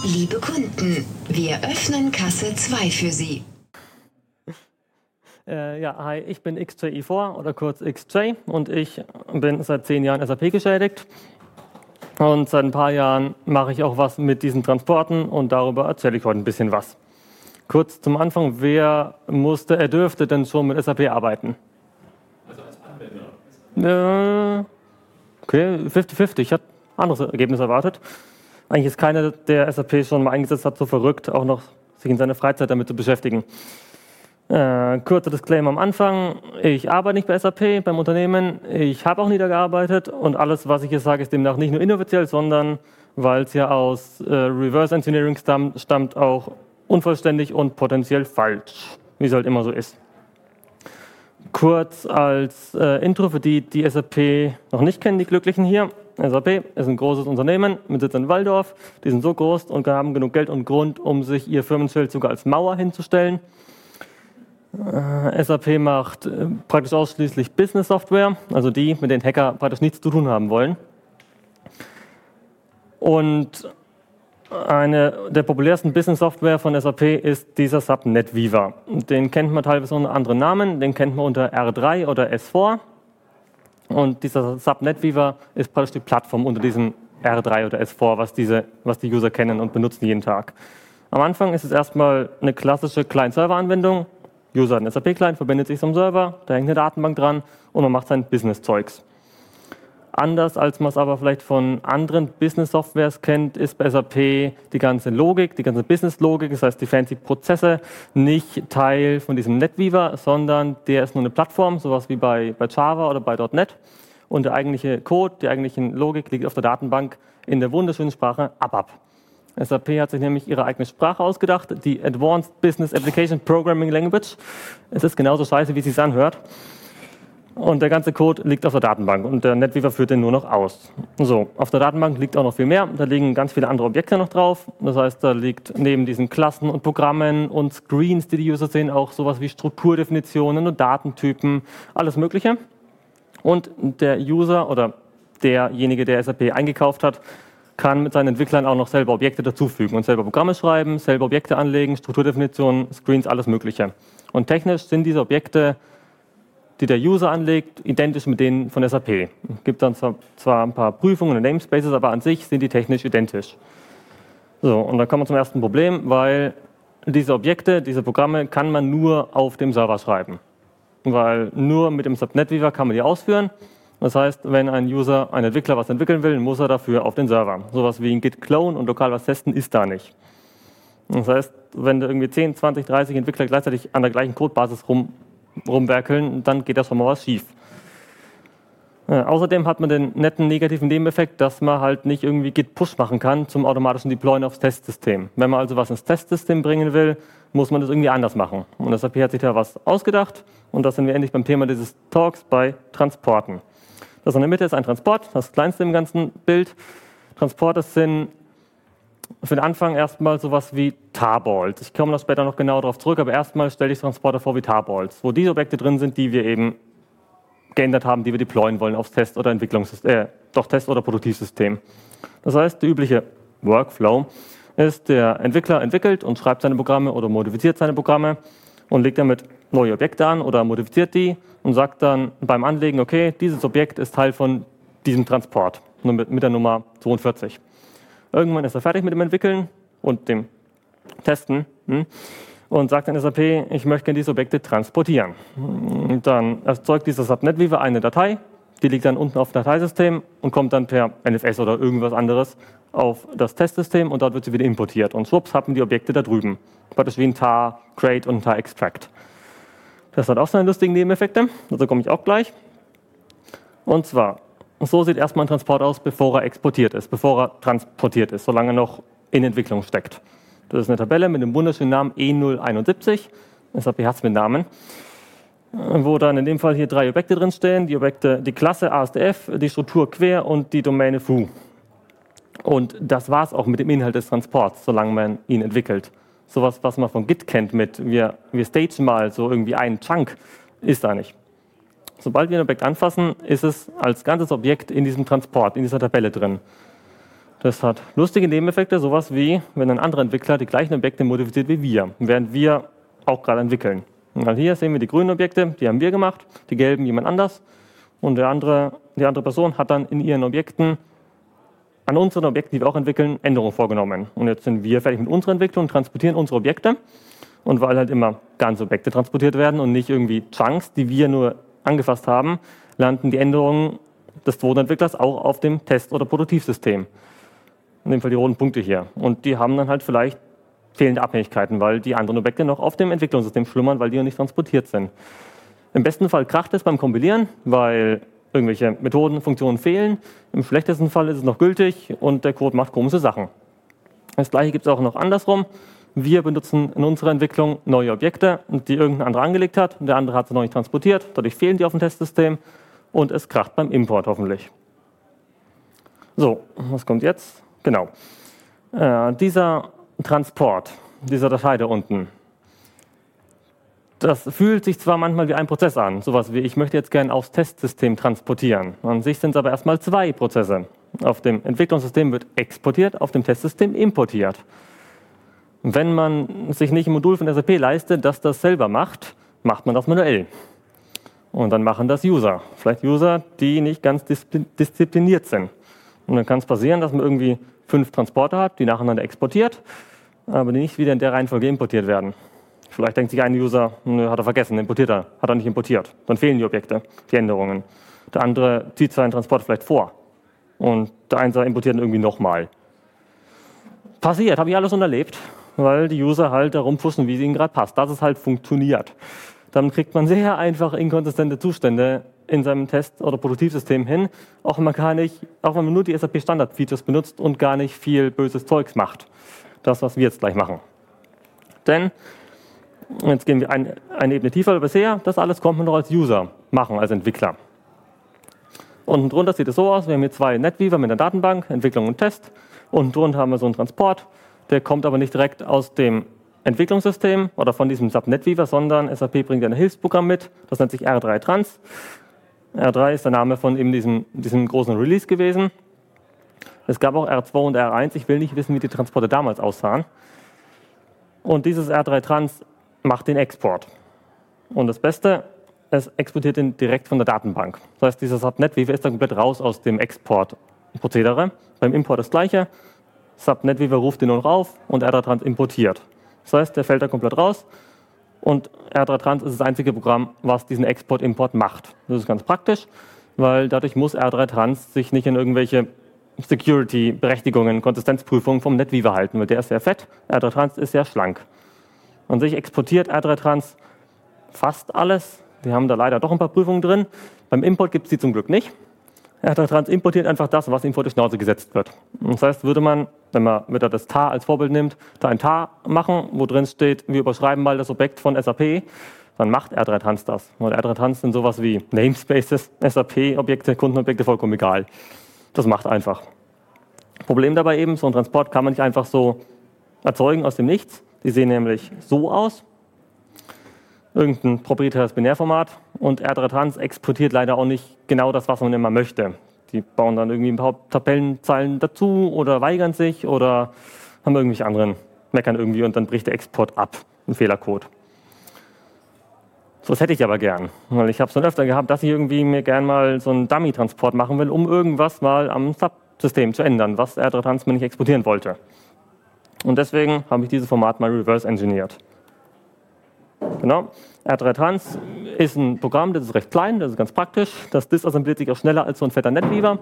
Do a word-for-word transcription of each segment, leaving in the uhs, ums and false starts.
Liebe Kunden, wir öffnen Kasse zwei für Sie. Äh, ja, hi, ich bin X J I vier oder kurz X J und ich bin seit zehn Jahren S A P geschädigt. Und seit ein paar Jahren mache ich auch was mit diesen Transporten und darüber erzähle ich heute ein bisschen was. Kurz zum Anfang, wer musste, er dürfte denn schon mit S A P arbeiten? Also als Anwender? Äh, okay, fünfzig fünfzig, ich hatte ein anderes Ergebnis erwartet. Eigentlich ist keiner, der S A P schon mal eingesetzt hat, so verrückt, auch noch sich in seiner Freizeit damit zu beschäftigen. Äh, kurzer Disclaimer am Anfang, ich arbeite nicht bei S A P, beim Unternehmen, ich habe auch nie da gearbeitet und alles, was ich hier sage, ist demnach nicht nur inoffiziell, sondern, weil es ja aus äh, Reverse Engineering stammt, stammt, auch unvollständig und potenziell falsch, wie es halt immer so ist. Kurz als äh, Intro für die, die S A P noch nicht kennen, die Glücklichen hier. S A P ist ein großes Unternehmen mit Sitz in Walldorf. Die sind so groß und haben genug Geld und Grund, um sich ihr Firmenschild sogar als Mauer hinzustellen. Äh, S A P macht äh, praktisch ausschließlich Business-Software, also die, mit denen Hacker praktisch nichts zu tun haben wollen. Und eine der populärsten Business-Software von S A P ist dieser SAP NetWeaver. Den kennt man teilweise unter anderen Namen, den kennt man unter R drei oder S vier. Und dieser SAP NetWeaver ist praktisch die Plattform unter diesem R drei oder S vier, was, diese, was die User kennen und benutzen jeden Tag. Am Anfang ist es erstmal eine klassische Client-Server-Anwendung. User hat einen S A P-Client, verbindet sich zum Server, da hängt eine Datenbank dran und man macht sein Business-Zeugs. Anders als man es aber vielleicht von anderen Business-Softwares kennt, ist bei S A P die ganze Logik, die ganze Business-Logik, das heißt die fancy Prozesse, nicht Teil von diesem NetWeaver, sondern der ist nur eine Plattform, sowas wie bei, bei Java oder bei .Punkt net. Und der eigentliche Code, die eigentliche Logik liegt auf der Datenbank in der wunderschönen Sprache ABAP. S A P hat sich nämlich ihre eigene Sprache ausgedacht, die Advanced Business Application Programming Language. Es ist genauso scheiße, wie es sich anhört. Und der ganze Code liegt auf der Datenbank und der NetWeaver führt den nur noch aus. So, auf der Datenbank liegt auch noch viel mehr. Da liegen ganz viele andere Objekte noch drauf. Das heißt, da liegt neben diesen Klassen und Programmen und Screens, die die User sehen, auch sowas wie Strukturdefinitionen und Datentypen, alles Mögliche. Und der User oder derjenige, der S A P eingekauft hat, kann mit seinen Entwicklern auch noch selber Objekte dazufügen und selber Programme schreiben, selber Objekte anlegen, Strukturdefinitionen, Screens, alles Mögliche. Und technisch sind diese Objekte, die der User anlegt, identisch mit denen von S A P. Es gibt dann zwar ein paar Prüfungen und Namespaces, aber an sich sind die technisch identisch. So, und dann kommen wir zum ersten Problem, weil diese Objekte, diese Programme kann man nur auf dem Server schreiben. Weil nur mit dem SAP NetWeaver kann man die ausführen. Das heißt, wenn ein User, ein Entwickler was entwickeln will, muss er dafür auf den Server. Sowas wie ein Git-Clone und lokal was testen ist da nicht. Das heißt, wenn da irgendwie zehn, zwanzig, dreißig Entwickler gleichzeitig an der gleichen Codebasis rum rumwerkeln, dann geht da schon mal was schief. Äh, außerdem hat man den netten negativen Nebeneffekt, dass man halt nicht irgendwie Git-Push machen kann zum automatischen Deployen aufs Testsystem. Wenn man also was ins Testsystem bringen will, muss man das irgendwie anders machen. Und S A P hat sich da was ausgedacht und da sind wir endlich beim Thema dieses Talks bei Transporten. Das in der Mitte ist ein Transport, das kleinste im ganzen Bild. Transporte sind für den Anfang erstmal sowas wie Tarballs. Ich komme da später noch genau darauf zurück, aber erstmal stelle ich Transporter vor wie Tarballs, wo diese Objekte drin sind, die wir eben geändert haben, die wir deployen wollen aufs Test- oder Entwicklungssystem, äh, doch Test- oder Produktivsystem. Das heißt, der übliche Workflow ist, der Entwickler entwickelt und schreibt seine Programme oder modifiziert seine Programme und legt damit neue Objekte an oder modifiziert die und sagt dann beim Anlegen, okay, dieses Objekt ist Teil von diesem Transport, nur mit, mit der Nummer zweiundvierzig. Irgendwann ist er fertig mit dem Entwickeln und dem Testen hm, und sagt dann S A P, ich möchte gerne diese Objekte transportieren. Und dann erzeugt dieser SAP NetWeaver eine Datei, die liegt dann unten auf dem Dateisystem und kommt dann per N F S oder irgendwas anderes auf das Testsystem und dort wird sie wieder importiert. Und schwupps haben die Objekte da drüben. Praktisch wie ein tar Create und ein tar Extract. Das hat auch seine lustigen Nebeneffekte, dazu komme ich auch gleich. Und zwar, so sieht erstmal ein Transport aus, bevor er exportiert ist, bevor er transportiert ist, solange er noch in Entwicklung steckt. Das ist eine Tabelle mit dem wunderschönen Namen E null einundsiebzig, S A P hat es mit Namen, wo dann in dem Fall hier drei Objekte drin stehen, die Objekte, die Klasse A S D F, die Struktur quer und die Domäne foo. Und das war es auch mit dem Inhalt des Transports, solange man ihn entwickelt. Sowas, was man von Git kennt mit, wir, wir stagen mal so irgendwie einen Chunk, ist da nicht. Sobald wir ein Objekt anfassen, ist es als ganzes Objekt in diesem Transport, in dieser Tabelle drin. Das hat lustige Nebeneffekte, sowas wie, wenn ein anderer Entwickler die gleichen Objekte modifiziert wie wir, während wir auch gerade entwickeln. Und hier sehen wir die grünen Objekte, die haben wir gemacht, die gelben jemand anders. Und der andere, die andere Person hat dann in ihren Objekten, an unseren Objekten, die wir auch entwickeln, Änderungen vorgenommen. Und jetzt sind wir fertig mit unserer Entwicklung und transportieren unsere Objekte. Und weil halt immer ganze Objekte transportiert werden und nicht irgendwie Chunks, die wir nur angefasst haben, landen die Änderungen des zweiten Entwicklers auch auf dem Test- oder Produktivsystem. In dem Fall die roten Punkte hier. Und die haben dann halt vielleicht fehlende Abhängigkeiten, weil die anderen Objekte noch auf dem Entwicklungssystem schlummern, weil die noch nicht transportiert sind. Im besten Fall kracht es beim Kompilieren, weil irgendwelche Methoden, Funktionen fehlen. Im schlechtesten Fall ist es noch gültig und der Code macht komische Sachen. Das gleiche gibt es auch noch andersrum. Wir benutzen in unserer Entwicklung neue Objekte, die irgendein anderer angelegt hat. Der andere hat sie noch nicht transportiert, dadurch fehlen die auf dem Testsystem und es kracht beim Import hoffentlich. So, was kommt jetzt? Genau. Äh, dieser Transport, dieser Datei da unten, das fühlt sich zwar manchmal wie ein Prozess an, sowas wie ich möchte jetzt gerne aufs Testsystem transportieren. An sich sind es aber erstmal zwei Prozesse. Auf dem Entwicklungssystem wird exportiert, auf dem Testsystem importiert. Wenn man sich nicht ein Modul von S A P leistet, das das selber macht, macht man das manuell. Und dann machen das User. Vielleicht User, die nicht ganz diszipliniert sind. Und dann kann es passieren, dass man irgendwie fünf Transporter hat, die nacheinander exportiert, aber die nicht wieder in der Reihenfolge importiert werden. Vielleicht denkt sich ein User, nö, hat er vergessen, importiert er, hat er nicht importiert. Dann fehlen die Objekte, die Änderungen. Der andere zieht seinen Transport vielleicht vor. Und der eine importiert ihn irgendwie nochmal. Passiert, habe ich alles schon erlebt, weil die User halt darum fussen, wie es ihnen gerade passt. Dass es halt funktioniert. Dann kriegt man sehr einfach inkonsistente Zustände in seinem Test- oder Produktivsystem hin, auch wenn man gar nicht, auch wenn man nur die S A P-Standard-Features benutzt und gar nicht viel böses Zeugs macht. Das, was wir jetzt gleich machen. Denn, jetzt gehen wir ein, eine Ebene tiefer, aber bisher, das alles kommt man noch als User machen, als Entwickler. Unten drunter sieht es so aus, wir haben hier zwei NetWeaver mit einer Datenbank, Entwicklung und Test. Unten drunter haben wir so einen Transport, der kommt aber nicht direkt aus dem Entwicklungssystem oder von diesem Sub NetWeaver, sondern S A P bringt ein Hilfsprogramm mit, das nennt sich R drei Trans. R drei ist der Name von eben diesem, diesem großen Release gewesen. Es gab auch R zwei und R eins, ich will nicht wissen, wie die Transporte damals aussahen. Und dieses R drei Trans macht den Export. Und das Beste, es exportiert ihn direkt von der Datenbank. Das heißt, dieser Sub NetWeaver ist dann komplett raus aus dem Exportprozedere. Beim Import das Gleiche. Sub NetWeaver ruft ihn nur noch auf und R drei Trans importiert. Das heißt, der fällt da komplett raus und R drei Trans ist das einzige Programm, was diesen Export-Import macht. Das ist ganz praktisch, weil dadurch muss R drei Trans sich nicht in irgendwelche Security-Berechtigungen, Konsistenzprüfungen vom NetWeaver halten, weil der ist sehr fett, R drei Trans ist sehr schlank. An sich exportiert R drei Trans fast alles. Wir haben da leider doch ein paar Prüfungen drin. Beim Import gibt es die zum Glück nicht. R drei Trans importiert einfach das, was ihm vor die Schnauze gesetzt wird. Das heißt, würde man, wenn man wieder das Tar als Vorbild nimmt, da ein Tar machen, wo drin steht, wir überschreiben mal das Objekt von S A P, dann macht R drei Trans das. Und R drei Trans sind sowas wie Namespaces, S A P-Objekte, Kundenobjekte, vollkommen egal. Das macht einfach. Problem dabei eben, so ein Transport kann man nicht einfach so erzeugen aus dem Nichts. Die sehen nämlich so aus. Irgendein proprietäres Binärformat und R drei Trans exportiert leider auch nicht genau das, was man immer möchte. Die bauen dann irgendwie ein paar Tabellenzeilen dazu oder weigern sich oder haben irgendwelche anderen meckern irgendwie und dann bricht der Export ab, ein Fehlercode. So, das hätte ich aber gern, weil ich habe es schon öfter gehabt, dass ich irgendwie mir gern mal so einen Dummy-Transport machen will, um irgendwas mal am Subsystem zu ändern, was R drei Trans mir nicht exportieren wollte. Und deswegen habe ich dieses Format mal reverse engineert. Genau. R drei Trans ist ein Programm, das ist recht klein, das ist ganz praktisch. Das disassembliert sich auch schneller als so ein fetter NetWeaver.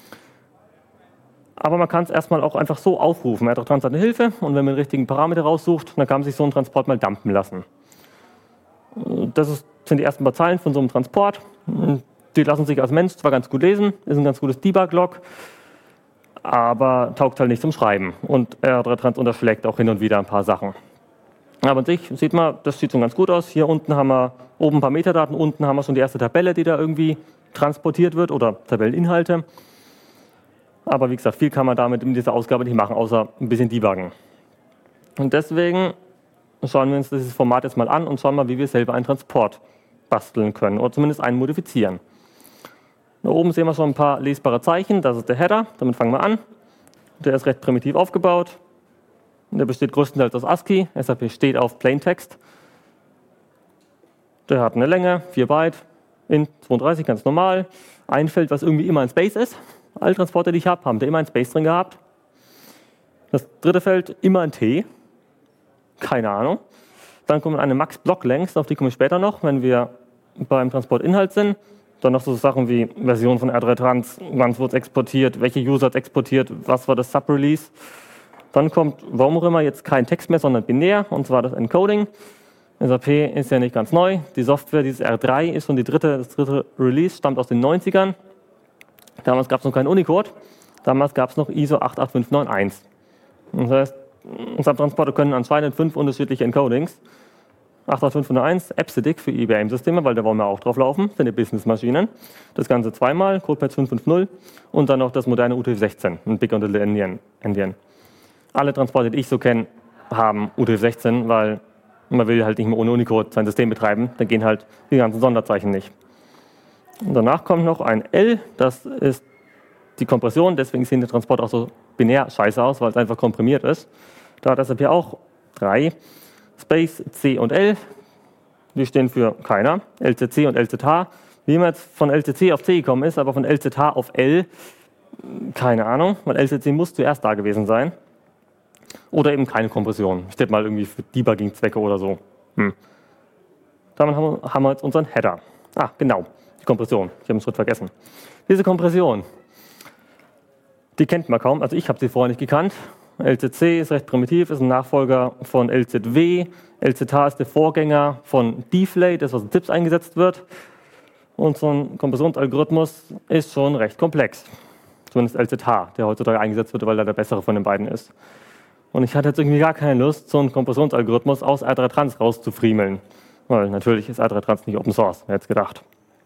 Aber man kann es erstmal auch einfach so aufrufen. R drei Trans hat eine Hilfe und wenn man den richtigen Parameter raussucht, dann kann man sich so einen Transport mal dumpen lassen. Das ist, sind die ersten paar Zeilen von so einem Transport. Die lassen sich als Mensch zwar ganz gut lesen, ist ein ganz gutes Debug-Log, aber taugt halt nicht zum Schreiben. Und R drei Trans unterschlägt auch hin und wieder ein paar Sachen. Aber an sich sieht man, das sieht schon ganz gut aus. Hier unten haben wir oben ein paar Metadaten, unten haben wir schon die erste Tabelle, die da irgendwie transportiert wird oder Tabelleninhalte. Aber wie gesagt, viel kann man damit in dieser Ausgabe nicht machen, außer ein bisschen debuggen. Und deswegen schauen wir uns dieses Format jetzt mal an und schauen mal, wie wir selber einen Transport basteln können oder zumindest einen modifizieren. Da oben sehen wir schon ein paar lesbare Zeichen, das ist der Header, damit fangen wir an. Der ist recht primitiv aufgebaut. Der besteht größtenteils aus ASCII. S A P steht auf Plaintext. Der hat eine Länge, vier Byte, int zweiunddreißig, ganz normal. Ein Feld, was irgendwie immer ein Space ist. Alle Transporter, die ich habe, haben da immer ein Space drin gehabt. Das dritte Feld, immer ein T. Keine Ahnung. Dann kommt eine Max-Block-Length, auf die komme ich später noch, wenn wir beim Transportinhalt sind. Dann noch so Sachen wie Version von R drei Trans, wann wurde es exportiert, welche User hat es exportiert, was war das Subrelease. Dann kommt, warum auch immer, jetzt kein Text mehr, sondern binär, und zwar das Encoding. S A P ist ja nicht ganz neu. Die Software, dieses R drei, ist schon die dritte, das dritte Release, stammt aus den neunzigern. Damals gab es noch keinen Unicode. Damals gab es noch I S O acht acht fünf neun eins. Das heißt, Subtransporter können anscheinend fünf unterschiedliche Encodings. acht acht fünf null eins, E B S I D I C für I B M-Systeme, weil da wollen wir auch drauf laufen, sind die Business-Maschinen. Das Ganze zweimal, CodePatch fünf fünf null und dann noch das moderne U T F sechzehn, ein Big und Little Endian. Endian. Alle Transporter, die ich so kenne, haben U T F sechzehn, weil man will halt nicht mehr ohne Unicode sein System betreiben, da gehen halt die ganzen Sonderzeichen nicht. Und danach kommt noch ein L, das ist die Kompression, deswegen sehen die Transporter auch so binär scheiße aus, weil es einfach komprimiert ist. Da hat S A P auch drei. Space, C und L, die stehen für keiner. L Z C und L Z H. Wie man jetzt von L Z C auf C gekommen ist, aber von L Z H auf L, keine Ahnung, weil L Z C muss zuerst da gewesen sein. Oder eben keine Kompression. Steht mal irgendwie für Debugging-Zwecke oder so. Hm. Damit haben wir jetzt unseren Header. Ah, genau, die Kompression. Ich habe einen Schritt vergessen. Diese Kompression, die kennt man kaum. Also ich habe sie vorher nicht gekannt. L Z C ist recht primitiv, ist ein Nachfolger von L Z W. L Z H ist der Vorgänger von Deflate, das was in ZIPs eingesetzt wird. Und so ein Kompressionsalgorithmus ist schon recht komplex. Zumindest L Z H, der heutzutage eingesetzt wird, weil er der bessere von den beiden ist. Und ich hatte jetzt irgendwie gar keine Lust, so einen Kompressionsalgorithmus aus R drei Trans rauszufriemeln. Weil natürlich ist R drei Trans nicht Open Source, wer hätte es gedacht.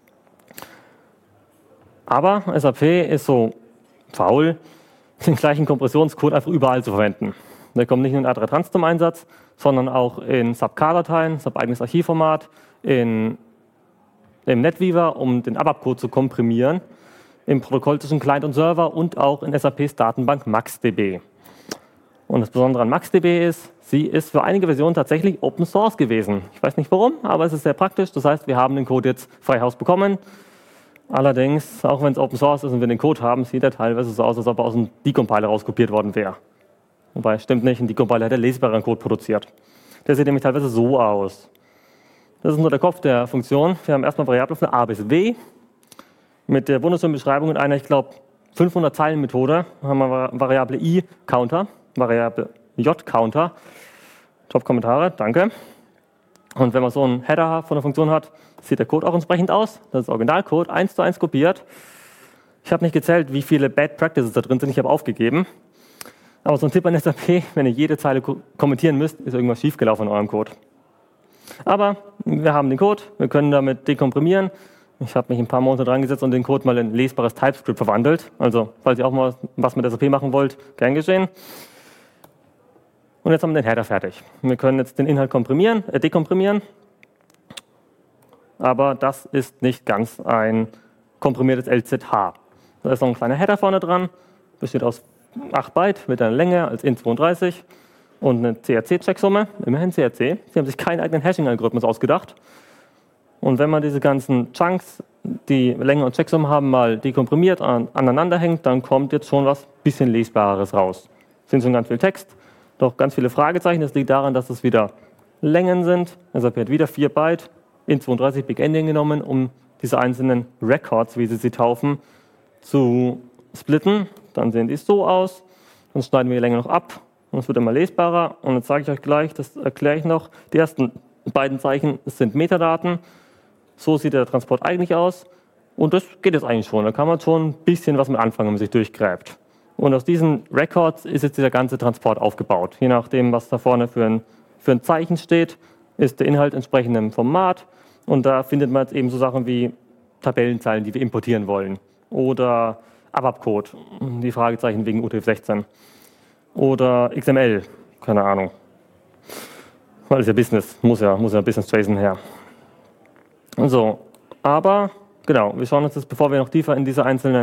Aber S A P ist so faul, den gleichen Kompressionscode einfach überall zu verwenden. Der kommt nicht nur in R drei Trans zum Einsatz, sondern auch in Sub-K-Dateien, Sub-eigenes Archivformat, in, im NetWeaver, um den A B A P-Code zu komprimieren, im Protokoll zwischen Client und Server und auch in S A Ps Datenbank MaxDB. Und das Besondere an MaxDB ist, sie ist für einige Versionen tatsächlich Open Source gewesen. Ich weiß nicht warum, aber es ist sehr praktisch. Das heißt, wir haben den Code jetzt frei Haus bekommen. Allerdings, auch wenn es Open Source ist und wir den Code haben, sieht er teilweise so aus, als ob er aus einem Decompiler rauskopiert worden wäre. Wobei, stimmt nicht, ein Decompiler hätte lesbaren Code produziert. Der sieht nämlich teilweise so aus. Das ist nur der Kopf der Funktion. Wir haben erstmal Variablen von A bis W. Mit der wunderschönen Beschreibung in einer, ich glaube, fünfhundert Zeilen Methode haben wir Variable I Counter, Variable J Counter. Top-Kommentare, danke. Und wenn man so einen Header von der Funktion hat, sieht der Code auch entsprechend aus. Das ist Originalcode, eins zu eins kopiert. Ich habe nicht gezählt, wie viele Bad Practices da drin sind. Ich habe aufgegeben. Aber so ein Tipp an S A P, wenn ihr jede Zeile kommentieren müsst, ist irgendwas schiefgelaufen in eurem Code. Aber wir haben den Code, wir können damit dekomprimieren. Ich habe mich ein paar Monate dran gesetzt und den Code mal in lesbares TypeScript verwandelt. Also, falls ihr auch mal was mit S A P machen wollt, gern geschehen. Und jetzt haben wir den Header fertig. Wir können jetzt den Inhalt komprimieren, äh, dekomprimieren. Aber das ist nicht ganz ein komprimiertes L Z H. Da ist noch ein kleiner Header vorne dran, besteht aus acht Byte mit einer Länge als int zweiunddreißig und eine C R C-Checksumme, immerhin C R C. Sie haben sich keinen eigenen Hashing-Algorithmus ausgedacht. Und wenn man diese ganzen Chunks, die Länge und Checksumme haben, mal dekomprimiert an, aneinander hängt, dann kommt jetzt schon was bisschen Lesbares raus. Es sind schon ganz viel Text, doch ganz viele Fragezeichen. Das liegt daran, dass es wieder Längen sind. S A P hat wieder vier Byte, int zweiunddreißig Big Endian genommen, um diese einzelnen Records, wie sie sie taufen, zu splitten. Dann sehen die so aus. Dann schneiden wir die Länge noch ab und es wird immer lesbarer. Und jetzt sage ich euch gleich, das erkläre ich noch. Die ersten beiden Zeichen sind Metadaten. So sieht der Transport eigentlich aus. Und das geht jetzt eigentlich schon. Da kann man schon ein bisschen was mit anfangen, wenn man sich durchgräbt. Und aus diesen Records ist jetzt dieser ganze Transport aufgebaut. Je nachdem, was da vorne für ein, für ein Zeichen steht, ist der Inhalt entsprechend im Format. Und da findet man jetzt eben so Sachen wie Tabellenzeilen, die wir importieren wollen. Oder A B A P-Code, die Fragezeichen wegen U T F sechzehn. Oder X M L, keine Ahnung. Weil es ja Business, muss ja, muss ja Business JSON her. So, aber genau, wir schauen uns jetzt, bevor wir noch tiefer in diese einzelnen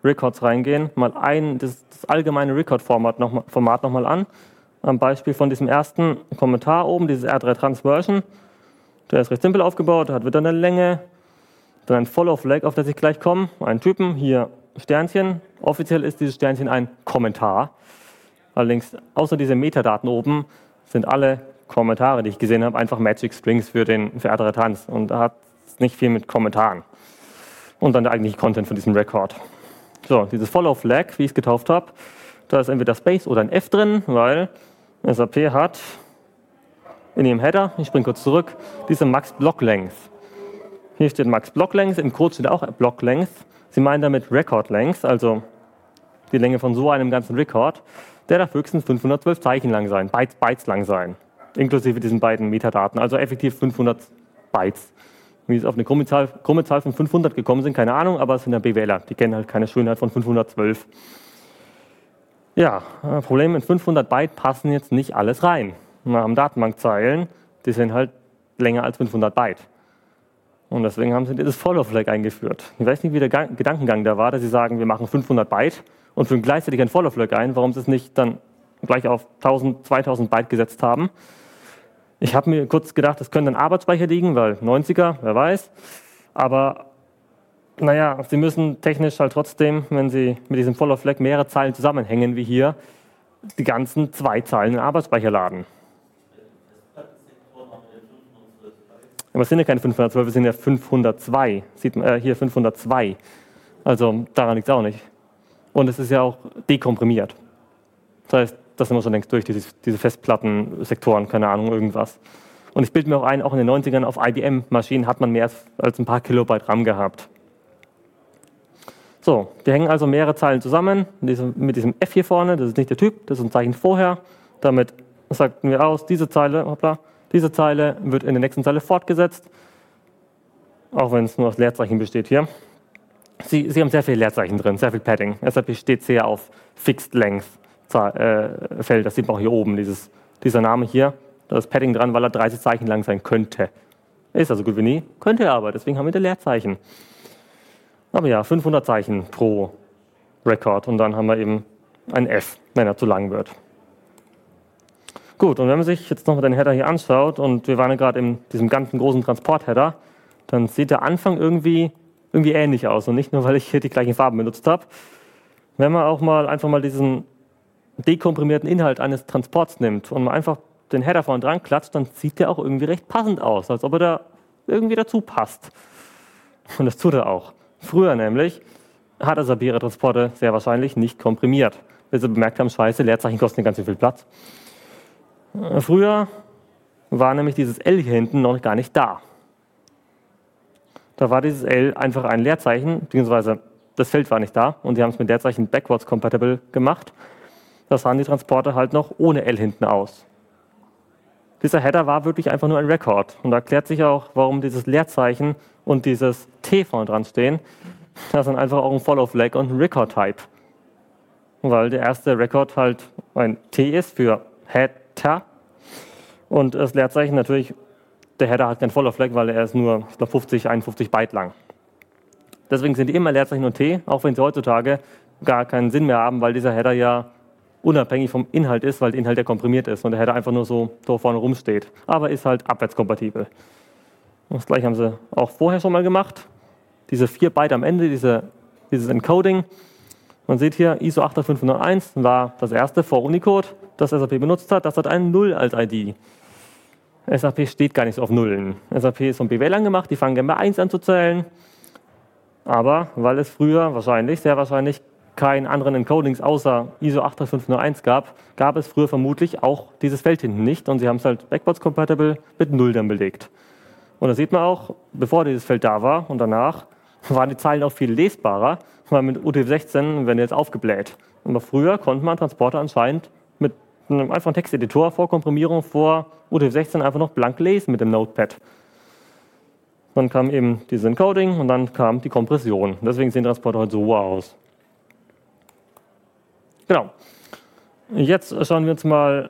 Records reingehen, mal ein, das, das allgemeine Record-Format noch, Format nochmal an. Am Beispiel von diesem ersten Kommentar oben, dieses R drei Transversion. Der ist recht simpel aufgebaut, hat wieder eine Länge, dann ein Follow-Flag, auf das ich gleich komme, einen Typen, hier Sternchen. Offiziell ist dieses Sternchen ein Kommentar. Allerdings, außer diese Metadaten oben, sind alle Kommentare, die ich gesehen habe, einfach Magic Strings für den für R drei Trans. Und da hat es nicht viel mit Kommentaren. Und dann der eigentliche Content von diesem Record. So, dieses Follow-Flag, wie ich es getauft habe, da ist entweder Space oder ein F drin, weil S A P hat in ihrem Header, ich springe kurz zurück, diese Max Block Length. Hier steht Max Block Length, im Code steht auch Block Length. Sie meinen damit Record Length, also die Länge von so einem ganzen Record. Der darf höchstens fünfhundertzwölf Zeichen lang sein, Bytes, Bytes lang sein, inklusive diesen beiden Metadaten, also effektiv fünfhundert Bytes. Wie es auf eine krumme Zahl, krumme Zahl von fünfhundert gekommen sind, keine Ahnung, aber es sind ja B W Ler, die kennen halt keine Schönheit von fünfhundertzwölf. Ja, Problem, in fünfhundert Byte passen jetzt nicht alles rein. Wir haben Datenbankzeilen, die sind halt länger als fünfhundert Byte. Und deswegen haben sie dieses Follow-Flag eingeführt. Ich weiß nicht, wie der Gedankengang da war, dass sie sagen, wir machen fünfhundert Byte und fügen gleichzeitig ein Follow-Flag ein, warum sie es nicht dann gleich auf tausend, zweitausend Byte gesetzt haben. Ich habe mir kurz gedacht, das könnte ein Arbeitsspeicher liegen, weil neunziger, wer weiß. Aber naja, sie müssen technisch halt trotzdem, wenn sie mit diesem Follow-Flag mehrere Zeilen zusammenhängen wie hier, die ganzen zwei Zeilen in den Arbeitsspeicher laden. Aber es sind ja keine fünfhundertzwölf, es sind ja fünfhundertzwei. Sieht man äh, hier fünfhundertzwei. Also daran liegt es auch nicht. Und es ist ja auch dekomprimiert. Das heißt, das sind wir schon längst durch, diese, diese Festplattensektoren, keine Ahnung, irgendwas. Und ich bilde mir auch ein, auch in den neunzigern auf I B M-Maschinen hat man mehr als ein paar Kilobyte RAM gehabt. So, wir hängen also mehrere Zeilen zusammen mit diesem F hier vorne, das ist nicht der Typ, das ist ein Zeichen vorher. Damit sagten wir aus, diese Zeile, hoppla, diese Zeile wird in der nächsten Zeile fortgesetzt, auch wenn es nur aus Leerzeichen besteht hier. Sie, Sie haben sehr viele Leerzeichen drin, sehr viel Padding. S A P steht sehr auf Fixed Length äh, Feld, das sieht man auch hier oben, dieses, dieser Name hier. Da ist Padding dran, weil er dreißig Zeichen lang sein könnte. Ist also gut wie nie, könnte er aber, deswegen haben wir die Leerzeichen. Aber ja, fünfhundert Zeichen pro Record und dann haben wir eben ein F, wenn er zu lang wird. Gut, und wenn man sich jetzt nochmal den Header hier anschaut und wir waren ja gerade in diesem ganzen großen Transport-Header, dann sieht der Anfang irgendwie, irgendwie ähnlich aus und nicht nur, weil ich hier die gleichen Farben benutzt habe. Wenn man auch mal einfach mal diesen dekomprimierten Inhalt eines Transports nimmt und man einfach den Header vorne dran klatscht, dann sieht der auch irgendwie recht passend aus, als ob er da irgendwie dazu passt. Und das tut er auch. Früher nämlich hat S A P ihre Transporte sehr wahrscheinlich nicht komprimiert. Bis sie bemerkt haben, scheiße, Leerzeichen kosten ganz viel Platz. Früher war nämlich dieses L hier hinten noch gar nicht da. Da war dieses L einfach ein Leerzeichen, beziehungsweise das Feld war nicht da und die haben es mit Leerzeichen backwards compatible gemacht. Da sahen die Transporte halt noch ohne L hinten aus. Dieser Header war wirklich einfach nur ein Record. Und da erklärt sich auch, warum dieses Leerzeichen und dieses T vorne dran stehen. Das sind einfach auch ein Follow-Flag und ein Record-Type. Weil der erste Record halt ein T ist für Header. Und das Leerzeichen natürlich, der Header hat kein Follow-Flag, weil er ist nur, ich glaube, fünfzig, einundfünfzig Byte lang. Deswegen sind die immer Leerzeichen und T, auch wenn sie heutzutage gar keinen Sinn mehr haben, weil dieser Header ja unabhängig vom Inhalt ist, weil der Inhalt ja komprimiert ist und der Header einfach nur so, so vorne rumsteht. Aber ist halt abwärtskompatibel. Das gleiche haben sie auch vorher schon mal gemacht. Diese vier Byte am Ende, diese, dieses Encoding. Man sieht hier, I S O acht fünf null eins war das erste vor Unicode, das S A P benutzt hat. Das hat einen Null als I D. S A P steht gar nicht so auf Nullen. S A P ist vom B W L angemacht, die fangen gerne bei eins an zu zählen. Aber weil es früher wahrscheinlich, sehr wahrscheinlich, keinen anderen Encodings außer I S O acht fünf null eins gab, gab es früher vermutlich auch dieses Feld hinten nicht und sie haben es halt backwards compatible mit Null dann belegt. Und da sieht man auch, bevor dieses Feld da war und danach, waren die Zeilen auch viel lesbarer, weil mit U T F sechzehn werden jetzt aufgebläht. Aber früher konnte man Transporter anscheinend mit einem einfachen Texteditor vor Komprimierung vor U T F sechzehn einfach noch blank lesen mit dem Notepad. Dann kam eben dieses Encoding und dann kam die Kompression. Deswegen sehen Transporter heute so aus. Genau. Jetzt schauen wir uns mal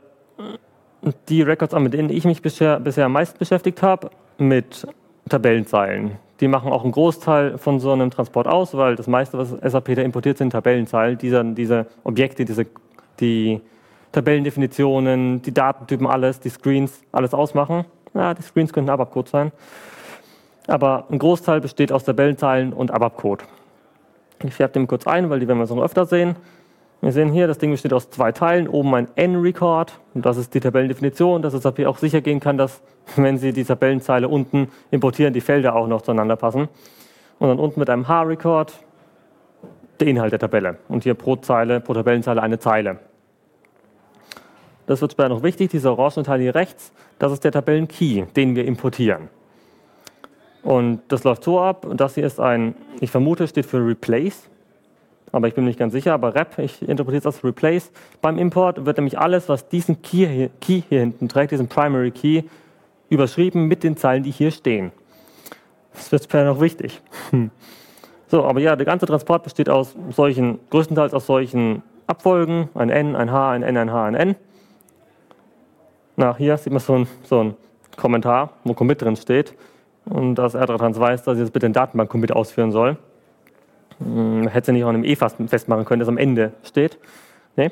die Records an, mit denen ich mich bisher, bisher am meisten beschäftigt habe, mit Tabellenzeilen. Die machen auch einen Großteil von so einem Transport aus, weil das meiste, was S A P da importiert, sind Tabellenzeilen, die dann diese Objekte, diese, die Tabellendefinitionen, die Datentypen, alles, die Screens, alles ausmachen. Ja, die Screens könnten A B A P-Code sein. Aber ein Großteil besteht aus Tabellenzeilen und A B A P-Code. Ich färbe den kurz ein, weil die werden wir so öfter sehen. Wir sehen hier, das Ding besteht aus zwei Teilen. Oben ein N-Record, und das ist die Tabellendefinition, dass S A P auch sicher gehen kann, dass, wenn Sie die Tabellenzeile unten importieren, die Felder auch noch zueinander passen. Und dann unten mit einem H-Record der Inhalt der Tabelle. Und hier pro Zeile, pro Tabellenzeile eine Zeile. Das wird später noch wichtig, dieser orange Teil hier rechts, das ist der Tabellen-Key, den wir importieren. Und das läuft so ab, und das hier ist ein, ich vermute, steht für Replace, aber ich bin mir nicht ganz sicher, aber Rep, ich interpretiere es als Replace. Beim Import wird nämlich alles, was diesen Key hier, Key hier hinten trägt, diesen Primary Key, überschrieben mit den Zeilen, die hier stehen. Das wird später noch wichtig. So, aber ja, der ganze Transport besteht aus solchen, größtenteils aus solchen Abfolgen, ein N, ein H, ein N, ein H, ein N. Na, hier sieht man so ein, so ein Kommentar, wo Commit drin steht. Und dass R drei Trans weiß, dass ich jetzt bitte den Datenbank-Commit ausführen soll. Man hätte es ja nicht auch in einem E festmachen können, das am Ende steht. Nee.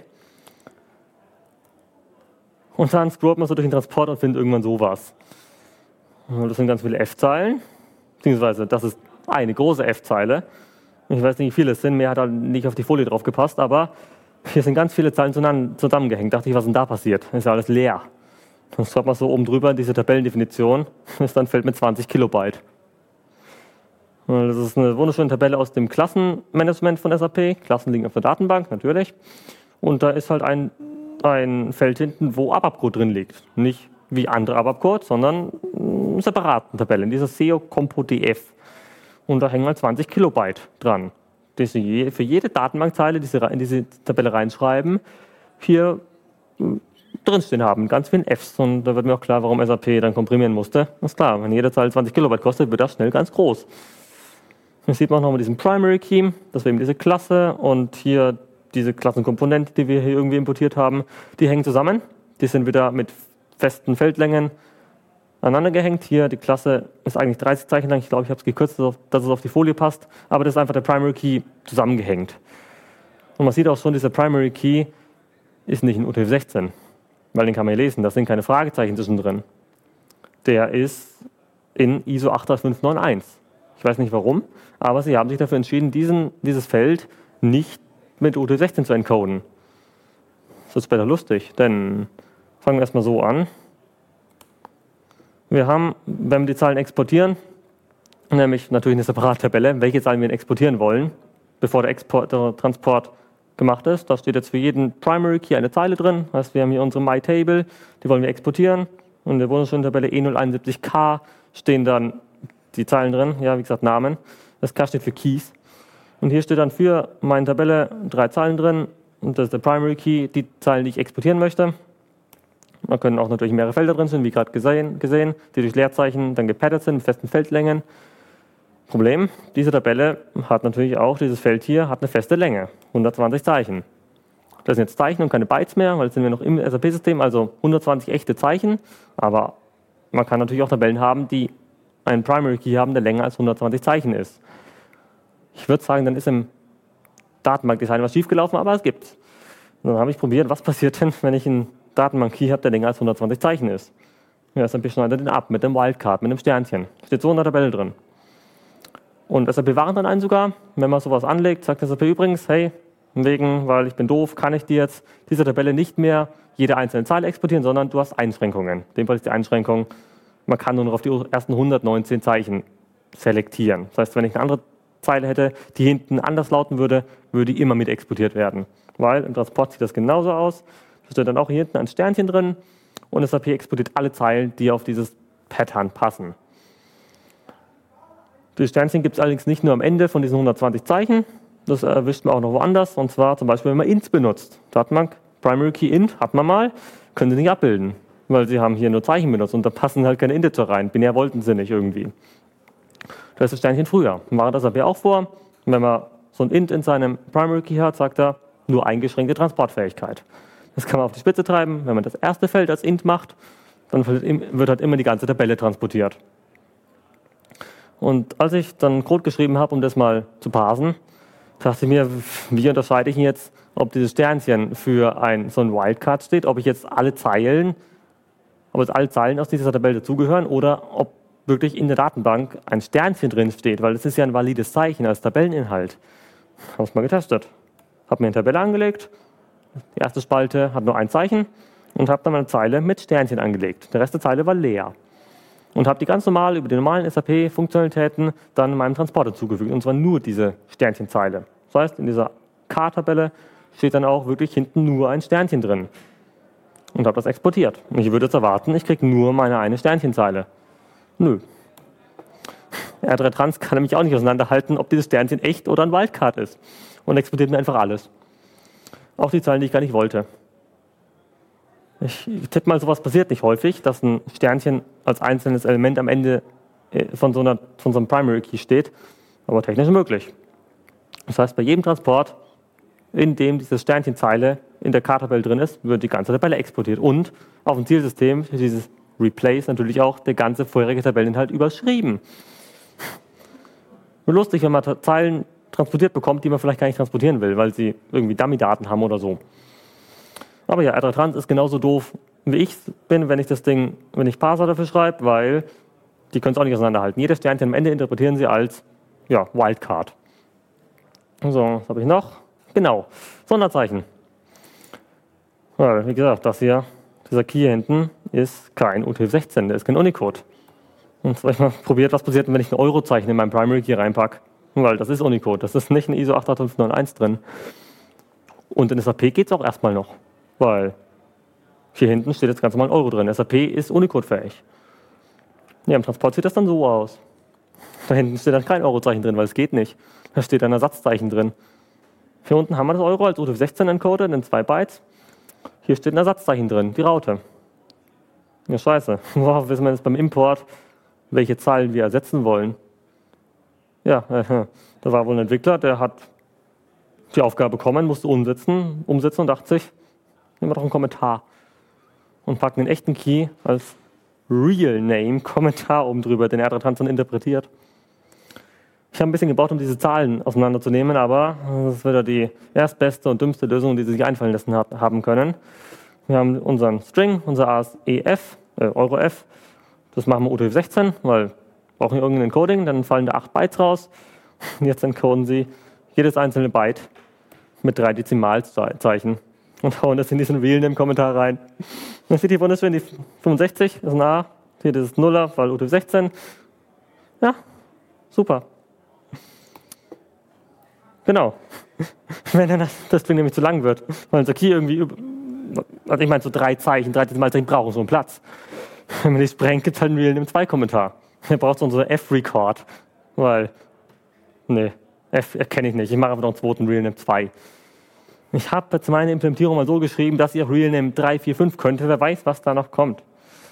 Und dann scrollt man so durch den Transport und findet irgendwann sowas. Das sind ganz viele F-Zeilen, beziehungsweise das ist eine große F-Zeile. Ich weiß nicht, wie viele es sind, mehr hat halt nicht auf die Folie drauf gepasst, aber hier sind ganz viele Zeilen zusammengehängt. Dachte ich, was ist denn da passiert? Ist ja alles leer. Dann schaut man so oben drüber, diese Tabellendefinition, ist dann Feld mit zwanzig Kilobyte. Das ist eine wunderschöne Tabelle aus dem Klassenmanagement von S A P. Klassen liegen auf der Datenbank, natürlich. Und da ist halt ein, ein Feld hinten, wo A B A P-Code drin liegt. Nicht wie andere A B A P-Codes, sondern eine separate Tabelle, diese S E O Compo D F. Und da hängen halt zwanzig Kilobyte dran. Die Sie für jede Datenbankzeile, die Sie in diese Tabelle reinschreiben, hier drinstehen haben, ganz vielen Fs. Und da wird mir auch klar, warum S A P dann komprimieren musste. Das ist klar, wenn jede Zeile zwanzig Kilobyte kostet, wird das schnell ganz groß. Hier sieht man auch nochmal diesen Primary Key, das wäre eben diese Klasse, und hier diese Klassenkomponente, die wir hier irgendwie importiert haben, die hängen zusammen. Die sind wieder mit festen Feldlängen aneinander gehängt. Hier die Klasse ist eigentlich dreißig Zeichen lang. Ich glaube, ich habe es gekürzt, dass es auf die Folie passt. Aber das ist einfach der Primary Key zusammengehängt. Und man sieht auch schon, dieser Primary Key ist nicht in U T F sechzehn, weil den kann man ja lesen. Da sind keine Fragezeichen zwischendrin. Der ist in I S O acht drei fünf neun eins. Ich weiß nicht warum, aber sie haben sich dafür entschieden, diesen, dieses Feld nicht mit U T F sechzehn zu encoden. Das ist später lustig, denn fangen wir erstmal so an. Wir haben, wenn wir die Zahlen exportieren, nämlich natürlich eine separate Tabelle, welche Zahlen wir exportieren wollen, bevor der, Export, der Transport gemacht ist. Da steht jetzt für jeden Primary Key eine Zeile drin. Das heißt, wir haben hier unsere MyTable, die wollen wir exportieren. Und in der wunderschönen Tabelle E null einundsiebzig K stehen dann die Zeilen drin, ja, wie gesagt, Namen. Das K steht für Keys. Und hier steht dann für meine Tabelle drei Zeilen drin. Und das ist der Primary Key, die Zeilen, die ich exportieren möchte. Da können auch natürlich mehrere Felder drin sein, wie gerade gesehen, gesehen, die durch Leerzeichen dann gepattert sind, mit festen Feldlängen. Problem, diese Tabelle hat natürlich auch, dieses Feld hier, hat eine feste Länge, hundertzwanzig Zeichen. Das sind jetzt Zeichen und keine Bytes mehr, weil jetzt sind wir noch im S A P-System, also hundertzwanzig echte Zeichen. Aber man kann natürlich auch Tabellen haben, die einen Primary Key haben, der länger als hundertzwanzig Zeichen ist. Ich würde sagen, dann ist im Datenbankdesign was schiefgelaufen, aber es gibt's. Und dann habe ich probiert, was passiert denn, wenn ich einen Datenbank-Key habe, der länger als hundertzwanzig Zeichen ist. Ja, S A P schneidet den ab mit dem Wildcard, mit dem Sternchen. Steht so in der Tabelle drin. Und S A P warnt dann einen sogar, wenn man sowas anlegt, sagt S A P übrigens, hey, wegen, weil ich bin doof, kann ich dir jetzt diese Tabelle nicht mehr jede einzelne Zeile exportieren, sondern du hast Einschränkungen. In dem Fall ist die Einschränkung, man kann nur noch auf die ersten hundertneunzehn Zeichen selektieren. Das heißt, wenn ich eine andere Zeile hätte, die hinten anders lauten würde, würde die immer mit exportiert werden. Weil im Transport sieht das genauso aus. Da steht dann auch hier hinten ein Sternchen drin und S A P exportiert alle Zeilen, die auf dieses Pattern passen. Das Sternchen gibt es allerdings nicht nur am Ende von diesen hundertzwanzig Zeichen, das erwischt man auch noch woanders, und zwar zum Beispiel, wenn man Ints benutzt. Datenbank, Primary Key Int, hat man mal, können Sie nicht abbilden, weil Sie haben hier nur Zeichen benutzt und da passen halt keine Integer rein, binär wollten Sie nicht irgendwie. Das ist das Sternchen früher. War das aber auch vor, wenn man so ein Int in seinem Primary Key hat, sagt er, nur eingeschränkte Transportfähigkeit. Das kann man auf die Spitze treiben, wenn man das erste Feld als Int macht, dann wird halt immer die ganze Tabelle transportiert. Und als ich dann Code geschrieben habe, um das mal zu parsen, dachte ich mir, wie unterscheide ich jetzt, ob dieses Sternchen für ein, so ein Wildcard steht, ob ich jetzt alle Zeilen, ob jetzt alle Zeilen aus dieser Tabelle dazugehören oder ob wirklich in der Datenbank ein Sternchen drin steht, weil das ist ja ein valides Zeichen als Tabelleninhalt. Habe es mal getestet. Habe mir eine Tabelle angelegt, die erste Spalte hat nur ein Zeichen und habe dann eine Zeile mit Sternchen angelegt. Der Rest der Zeile war leer. Und habe die ganz normal über die normalen S A P-Funktionalitäten dann meinem Transporter zugefügt. Und zwar nur diese Sternchenzeile. Das heißt, in dieser K-Tabelle steht dann auch wirklich hinten nur ein Sternchen drin. Und habe das exportiert. Und ich würde jetzt erwarten, ich kriege nur meine eine Sternchenzeile. Nö. R drei Trans kann nämlich auch nicht auseinanderhalten, ob dieses Sternchen echt oder ein Wildcard ist. Und exportiert mir einfach alles. Auch die Zeilen, die ich gar nicht wollte. Ich tippe mal, sowas passiert nicht häufig, dass ein Sternchen als einzelnes Element am Ende von so, einer, von so einem Primary Key steht, aber technisch möglich. Das heißt, bei jedem Transport, in dem diese Sternchenzeile in der K-Tabelle drin ist, wird die ganze Tabelle exportiert. Und auf dem Zielsystem, dieses Replace, natürlich auch der ganze vorherige Tabelleninhalt überschrieben. Nur lustig, wenn man Zeilen transportiert bekommt, die man vielleicht gar nicht transportieren will, weil sie irgendwie Dummy-Daten haben oder so. Aber ja, R drei Trans ist genauso doof, wie ich bin, wenn ich das Ding, wenn ich Parser dafür schreibe, weil die können es auch nicht auseinanderhalten. Jedes Sternchen am Ende interpretieren sie als ja, Wildcard. So, was habe ich noch? Genau, Sonderzeichen. Weil, wie gesagt, das hier, dieser Key hier hinten, ist kein U T F sechzehn, der ist kein Unicode. Und jetzt habe ich mal probiert, was passiert, wenn ich ein Eurozeichen in meinen Primary Key reinpacke. Weil das ist Unicode, das ist nicht in I S O acht acht fünf neun eins drin. Und in S A P geht es auch erstmal noch. Weil hier hinten steht jetzt ganz normal ein Euro drin. S A P ist Unicode-fähig. Ja, im Transport sieht das dann so aus. Da hinten steht dann kein Eurozeichen drin, weil es geht nicht. Da steht ein Ersatzzeichen drin. Hier unten haben wir das Euro als U T F sechzehn encoded in zwei Bytes. Hier steht ein Ersatzzeichen drin, die Raute. Ja, scheiße. Worauf wissen wir jetzt beim Import, welche Zahlen wir ersetzen wollen? Ja, äh, da war wohl ein Entwickler, der hat die Aufgabe bekommen, musste umsetzen, umsetzen und dachte sich, nehmen wir doch einen Kommentar und packen den echten Key als Real Name Kommentar oben drüber, den R drei Trans dann interpretiert. Ich habe ein bisschen gebraucht, um diese Zahlen auseinanderzunehmen, aber das ist wieder die erstbeste und dümmste Lösung, die sie sich einfallen lassen haben können. Wir haben unseren String, unser A S E F, äh, Euro-F, das machen wir U T F sechzehn, weil wir brauchen irgendein Encoding, dann fallen da acht Bytes raus. Und jetzt encoden sie jedes einzelne Byte mit drei Dezimalzeichen und hauen das in diesen Real Name Kommentar rein. Dann steht hier wunderschön die fünfundsechzig, das ist ein A, hier das ist Nuller, weil U T F sechzehn. Ja, super. Genau. Wenn dann das, das Ding nämlich zu lang wird, weil unser Key irgendwie, also ich meine so drei Zeichen, drei Dezimalzeichen brauchen so einen Platz. Wenn man die sprengt, gibt es halt einen Real Name zwei Kommentar. Dann braucht es unsere F-Record, weil, nee, F erkenne ich nicht. Ich mache einfach noch einen zweiten Real Name zwei. Ich habe jetzt meine Implementierung mal so geschrieben, dass ihr Real Name drei, vier, fünf könnte. Wer weiß, was da noch kommt.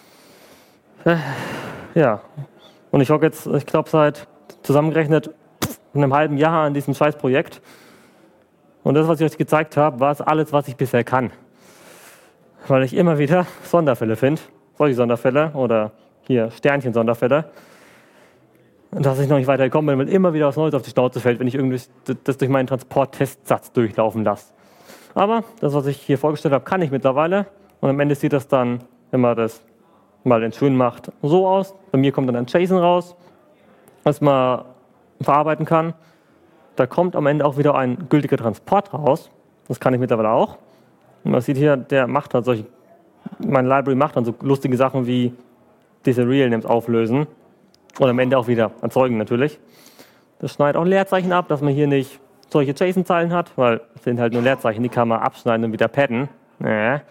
Ja, und ich hocke jetzt, ich glaube, seit zusammengerechnet einem halben Jahr an diesem Scheißprojekt. Und das, was ich euch gezeigt habe, war es alles, was ich bisher kann. Weil ich immer wieder Sonderfälle finde, solche Sonderfälle oder hier Sternchen-Sonderfälle, dass ich noch nicht weitergekommen bin, weil immer wieder was Neues auf die Schnauze fällt, wenn ich irgendwie das durch meinen Transport-Testsatz durchlaufen lasse. Aber das, was ich hier vorgestellt habe, kann ich mittlerweile. Und am Ende sieht das dann, wenn man das mal in schön macht, so aus. Bei mir kommt dann ein JSON raus, was man verarbeiten kann. Da kommt am Ende auch wieder ein gültiger Transport raus. Das kann ich mittlerweile auch. Und man sieht hier, der macht halt solche, meine Library macht dann so lustige Sachen wie diese Real Names auflösen und am Ende auch wieder erzeugen natürlich. Das schneidet auch Leerzeichen ab, dass man hier nicht solche JSON-Zeilen hat, weil es sind halt nur Leerzeichen, die kann man abschneiden und wieder padden. Ja.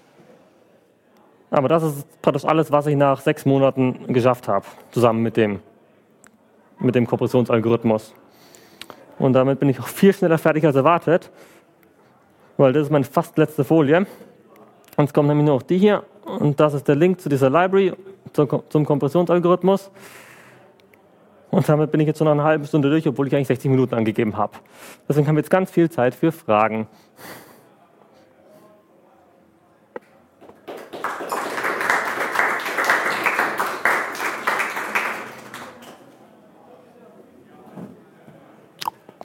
Aber das ist praktisch alles, was ich nach sechs Monaten geschafft habe, zusammen mit dem, mit dem Kompressionsalgorithmus. Und damit bin ich auch viel schneller fertig als erwartet, weil das ist meine fast letzte Folie. Und es kommt nämlich nur noch die hier und das ist der Link zu dieser Library, zum Kompressionsalgorithmus. Und damit bin ich jetzt schon nach einer halben Stunde durch, obwohl ich eigentlich sechzig Minuten angegeben habe. Deswegen haben wir jetzt ganz viel Zeit für Fragen.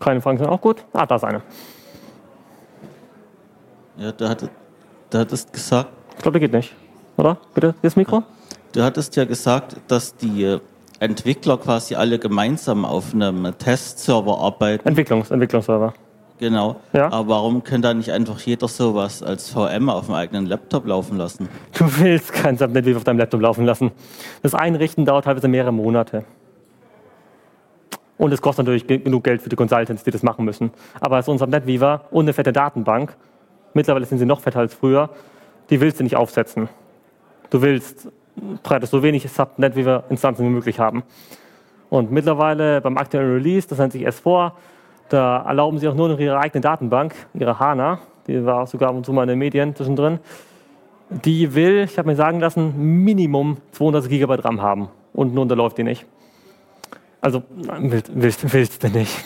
Keine Fragen sind auch gut. Ah, da ist eine. Ja, du, hatte, du hattest gesagt... Ich glaube, der geht nicht. Oder? Bitte, das Mikro? Du hattest ja gesagt, dass die Entwickler quasi alle gemeinsam auf einem Testserver arbeiten. Entwicklungs, Entwicklungsserver. Genau. Ja. Aber warum kann da nicht einfach jeder sowas als V M auf dem eigenen Laptop laufen lassen? Du willst kein Subnet-Viva auf deinem Laptop laufen lassen. Das Einrichten dauert teilweise mehrere Monate. Und es kostet natürlich genug Geld für die Consultants, die das machen müssen. Aber so ein Subnet-Viva und eine fette Datenbank, mittlerweile sind sie noch fetter als früher, die willst du nicht aufsetzen. Du willst praktisch so wenig Subnet-Viva-Instanzen wie möglich haben. Und mittlerweile beim aktuellen Release, das nennt sich S vier, da erlauben sie auch nur noch ihre eigene Datenbank, ihre HANA, die war sogar ab und zu mal in den Medien zwischendrin. Die will, ich habe mir sagen lassen, Minimum zweihundert Gigabyte RAM haben. Und nur läuft die nicht. Also, willst, willst, willst du nicht.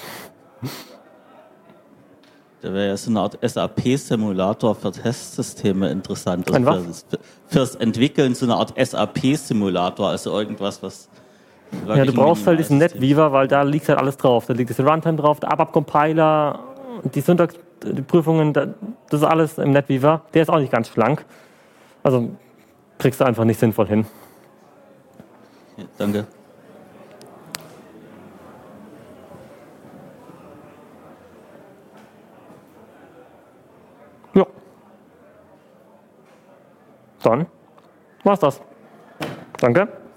Da wäre ja so eine Art S A P-Simulator für Testsysteme interessant. Ein was? Fürs, fürs Entwickeln so eine Art S A P-Simulator, also irgendwas, was... Ja, du brauchst halt diesen NetWeaver, weil da liegt halt alles drauf. Da liegt das Runtime drauf, der A B A P-Compiler, die Syntax-Prüfungen, das ist alles im NetWeaver. Der ist auch nicht ganz schlank. Also kriegst du einfach nicht sinnvoll hin. Ja, danke. Ja. Dann war's das. Danke.